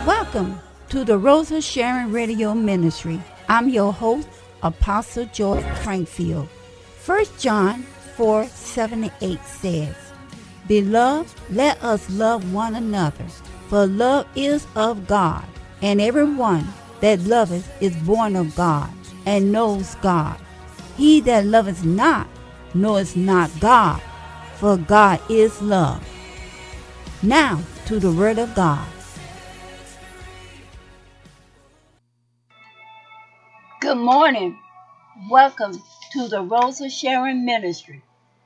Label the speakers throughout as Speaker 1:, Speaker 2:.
Speaker 1: Welcome to the Rosa Sharon Radio Ministry. I'm your host, Apostle Joy Crankfield. 1 John 4:7-8 says, Beloved, let us love one another, for love is of God, and everyone that loveth is born of God, and knows God. He that loveth not knoweth not God, for God is love. Now to the Word of God. Good morning. Welcome to the Rosa Sharon Ministry.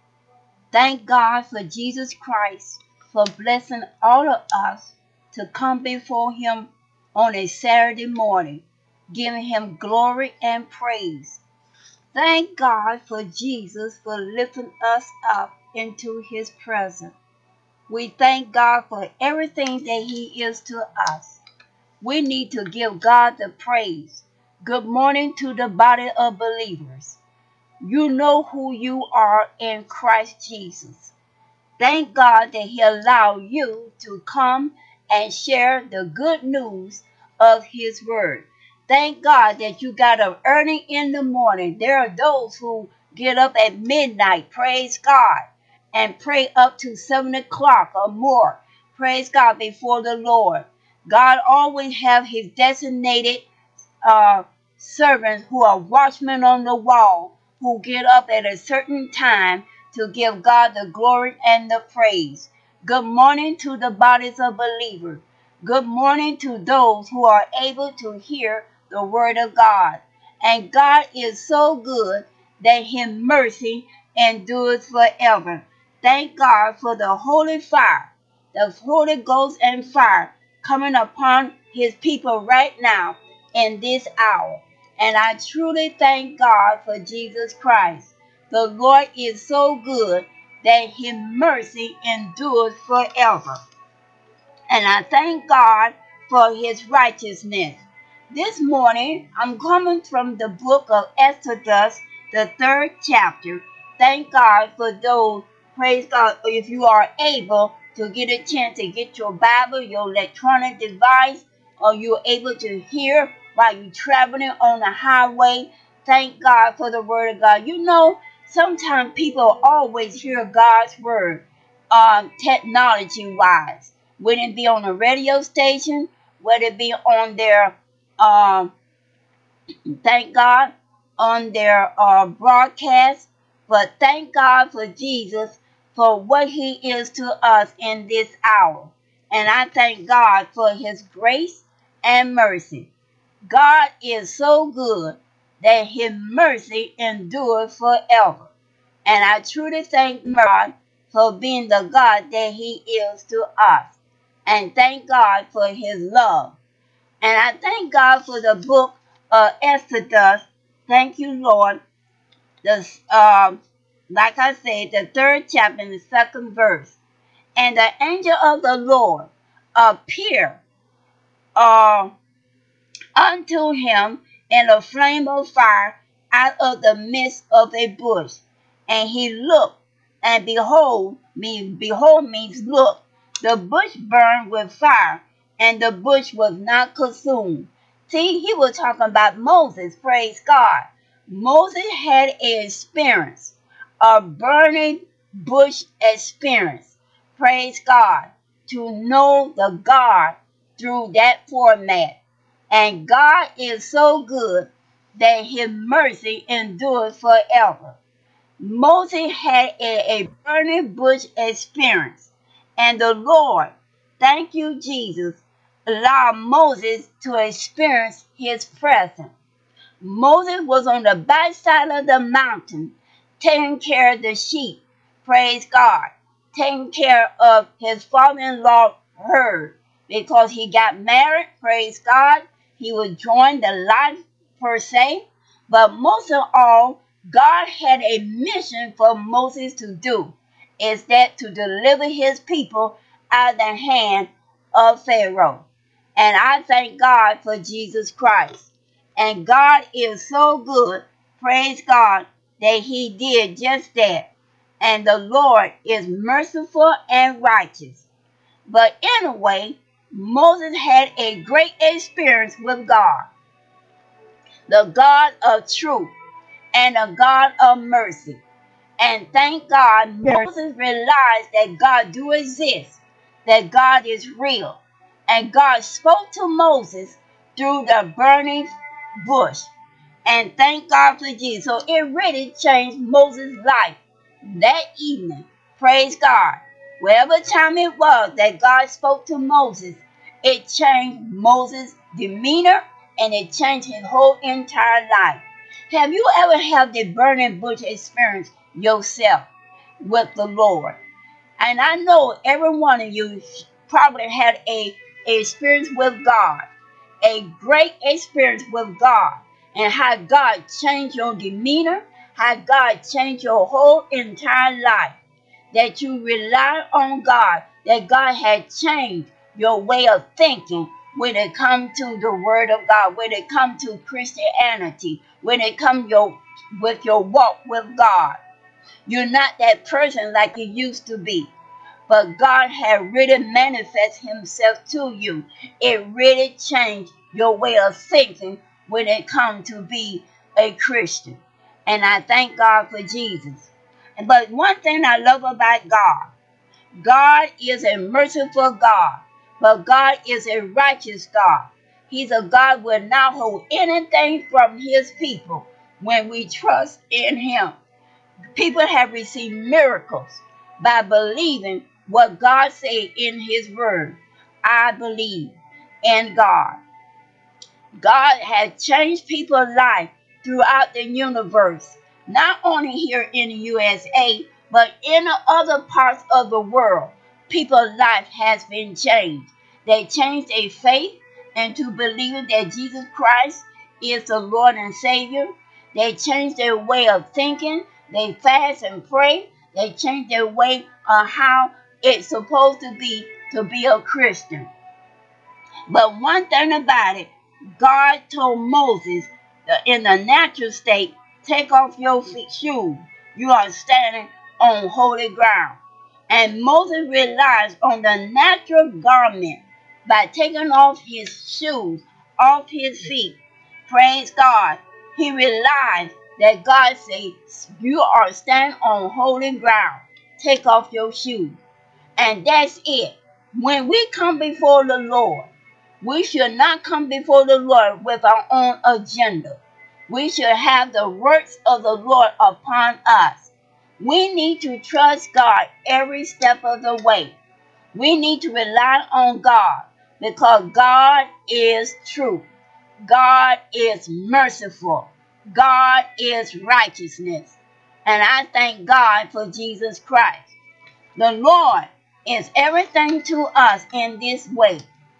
Speaker 1: Thank God for Jesus Christ for blessing all of us to come before Him on a Saturday morning, giving Him glory and praise. Thank God for Jesus for lifting us up into His presence. We thank God for everything that He is to us. We need to give God the praise. Good morning to the body of believers. You know who you are in Christ Jesus. Thank God that He allowed you to come and share the good news of His Word. Thank God that you got up early in the morning. There are those who get up at midnight, praise God, and pray up to 7 o'clock or more. Praise God before the Lord. God always have His designated uh, servants who are watchmen on the wall who get up at a certain time to give God the glory and the praise. Good morning to the bodies of believers. Good morning to those who are able to hear the word of God. And God is so good that His mercy endures forever. Thank God for the holy fire, the Holy Ghost and fire coming upon His people right now in this hour. And I truly thank God for Jesus Christ. The Lord is so good that His mercy endures forever. And I thank God for His righteousness. This morning, I'm coming from the book of Exodus, the 3rd chapter. Thank God for those, praise God, if you are able to get a chance to get your Bible, your electronic device, or you're able to hear while you're traveling on the highway. Thank God for the word of God. You know, sometimes people always hear God's word technology-wise. Whether it be on a radio station, whether it be on their, um, thank God, on their broadcast. But thank God for Jesus for what He is to us in this hour. And I thank God for His grace and mercy. God is so good that His mercy endures forever. And I truly thank God for being the God that He is to us. And thank God for His love. And I thank God for the book of Exodus. Thank you, Lord. The, like I said, the 3rd chapter and the 2nd verse. And the angel of the Lord appeared uh, unto him in a flame of fire out of the midst of a bush. And he looked, and behold means look, the bush burned with fire, and the bush was not consumed. See, he was talking about Moses, praise God. Moses had an experience, a burning bush experience, praise God, to know the God through that format. And God is so good that His mercy endures forever. Moses had a burning bush experience, and the Lord, thank you, Jesus, allowed Moses to experience His presence. Moses was on the backside of the mountain taking care of the sheep, praise God, taking care of his father-in-law herd because he got married, praise God. He was joined the life per se, but most of all, God had a mission for Moses to do, is that to deliver His people out of the hand of Pharaoh. And I thank God for Jesus Christ. And God is so good, praise God, that He did just that. And the Lord is merciful and righteous. But anyway, Moses had a great experience with God, the God of truth and the God of mercy. And thank God, Moses realized that God do exist, that God is real. And God spoke to Moses through the burning bush. And thank God for Jesus. So it really changed Moses' life that evening. Praise God. Whatever time it was that God spoke to Moses, it changed Moses' demeanor and it changed his whole entire life. Have you ever had the burning bush experience yourself with the Lord? And I know every one of you probably had a experience with God, a great experience with God, and how God changed your demeanor, how God changed your whole entire life, that you rely on God, that God had changed your way of thinking when it comes to the Word of God, when it comes to Christianity, when it comes with your walk with God. You're not that person like you used to be. But God had really manifested himself to you. It really changed your way of thinking when it comes to be a Christian. And I thank God for Jesus. But one thing I love about God, God is a merciful God, but God is a righteous God. He's a God who will not hold anything from his people when we trust in him. People have received miracles by believing what God said in his word. I believe in God. God has changed people's life throughout the universe, not only here in the USA, but in other parts of the world. People's life has been changed. They changed their faith into believing that Jesus Christ is the Lord and Savior. They changed their way of thinking. They fast and pray. They changed their way of how it's supposed to be a Christian. But one thing about it, God told Moses in the natural state, take off your shoes. You are standing on holy ground. And Moses realized on the natural garment by taking off his shoes, off his feet. Praise God. He realized that God said, you are standing on holy ground. Take off your shoes. And that's it. When we come before the Lord, we should not come before the Lord with our own agenda. We should have the works of the Lord upon us. We need to trust God every step of the way. We need to rely on God because God is true. God is merciful. God is righteousness. And I thank God for Jesus Christ. The Lord is everything to us in this way.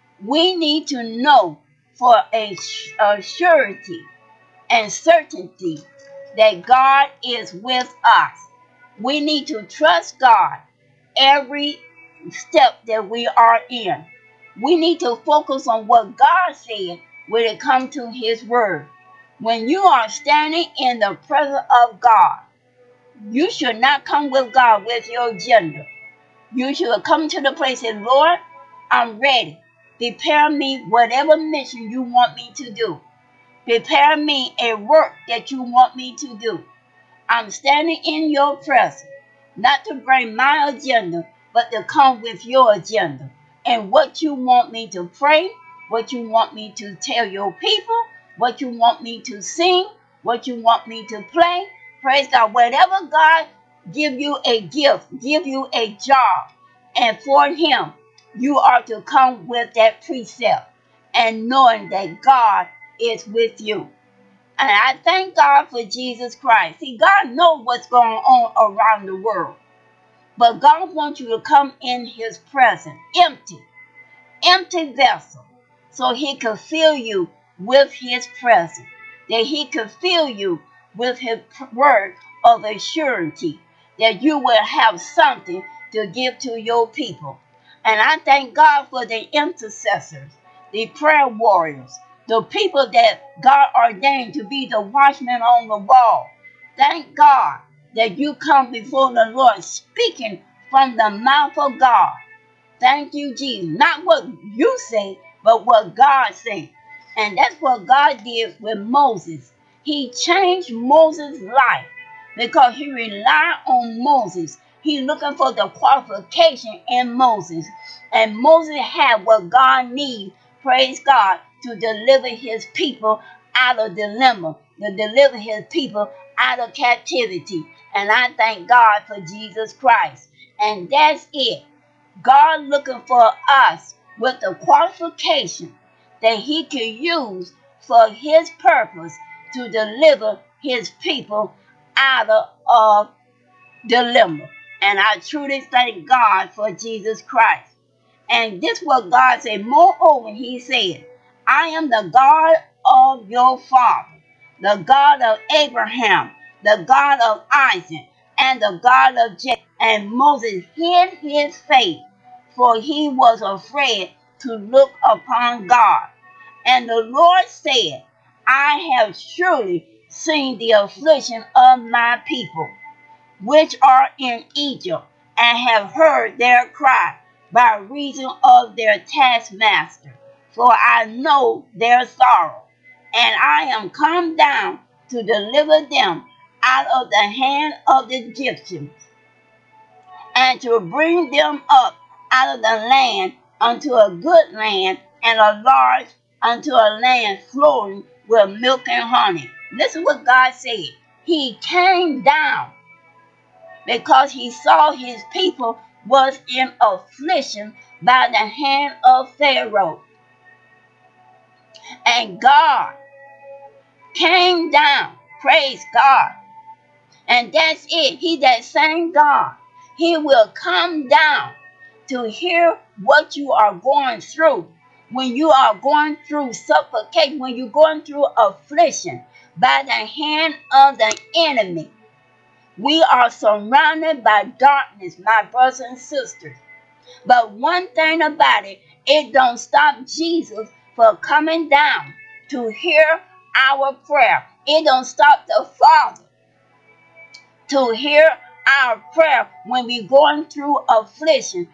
Speaker 1: We need to know for a surety and certainty that God is with us. We need to trust God every step that we are in. We need to focus on what God said when it comes to his word. When you are standing in the presence of God, you should not come with God with your agenda. You should come to the place and say, Lord, I'm ready. Prepare me whatever mission you want me to do. Prepare me a work that you want me to do. I'm standing in your presence, not to bring my agenda, but to come with your agenda and what you want me to pray, what you want me to tell your people, what you want me to sing, what you want me to play. Praise God. Whatever God give you a gift, give you a job, and for him, you are to come with that precept and knowing that God is with you. And I thank God for Jesus Christ. See, God knows what's going on around the world. But God wants you to come in his presence, empty vessel, so he can fill you with his presence, that he can fill you with his word of assurance, that you will have something to give to your people. And I thank God for the intercessors, the prayer warriors, the people that God ordained to be the watchmen on the wall. Thank God that you come before the Lord speaking from the mouth of God. Thank you, Jesus. Not what you say, but what God said. And that's what God did with Moses. He changed Moses' life because he relied on Moses. He looking for the qualification in Moses. And Moses had what God needs, praise God, to deliver his people out of dilemma, to deliver his people out of captivity. And I thank God for Jesus Christ. And that's it. God looking for us with the qualification that he can use for his purpose to deliver his people out of dilemma. And I truly thank God for Jesus Christ. And this what God said. Moreover, he said, I am the God of your father, the God of Abraham, the God of Isaac, and the God of Jacob. And Moses hid his face, for he was afraid to look upon God. And the Lord said, I have surely seen the affliction of my people which are in Egypt, and have heard their cry by reason of their taskmaster. For I know their sorrow, and I am come down to deliver them out of the hand of the Egyptians, and to bring them up out of the land unto a good land, and a large unto a land flowing with milk and honey. This is what God said. He came down because he saw his people was in affliction by the hand of Pharaoh. And God came down. Praise God. And that's it. He that same God. He will come down to hear what you are going through. When you are going through suffocation, when you're going through affliction by the hand of the enemy. We are surrounded by darkness, my brothers and sisters. But one thing about it, it don't stop Jesus from coming down to hear our prayer. It don't stop the Father to hear our prayer when we're going through affliction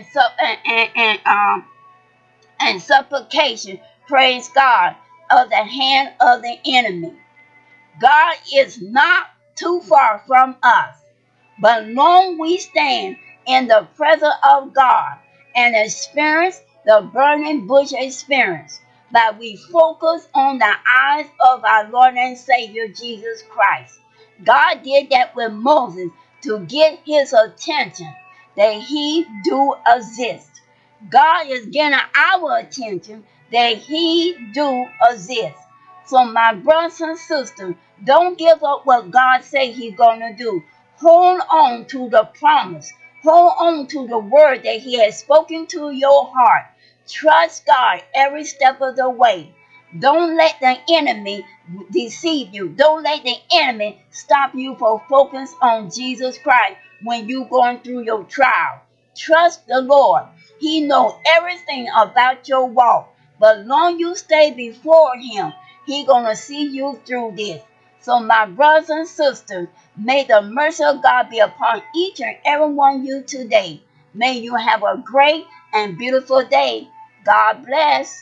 Speaker 1: and supplication. Praise God, of the hand of the enemy. God is not too far from us, but long we stand in the presence of God and experience the burning bush experience, that we focus on the eyes of our Lord and Savior Jesus Christ. God did that with Moses to get his attention that he do exist. God is getting our attention that he do exist. So my brothers and sisters, don't give up what God say he's going to do. Hold on to the promise. Hold on to the word that he has spoken to your heart. Trust God every step of the way. Don't let the enemy deceive you. Don't let the enemy stop you from focus on Jesus Christ when you're going through your trial. Trust the Lord. He knows everything about your walk. But long you stay before him, he gonna see you through this. So my brothers and sisters, may the mercy of God be upon each and every one of you today. May you have a great and beautiful day. God bless.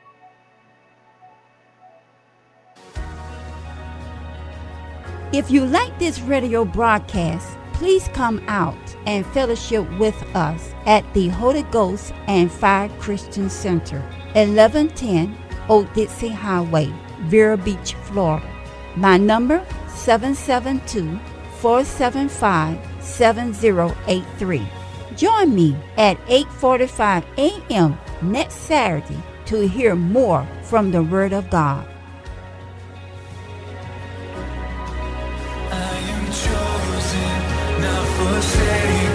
Speaker 2: If you like this radio broadcast, please come out and fellowship with us at the Holy Ghost and Fire Christian Center, 1110 Old Dixie Highway, Vero Beach, Florida. My number, 772-475-7083. Join me at 8:45 a.m. next Saturday to hear more from the Word of God.
Speaker 3: I am chosen, not forsaken.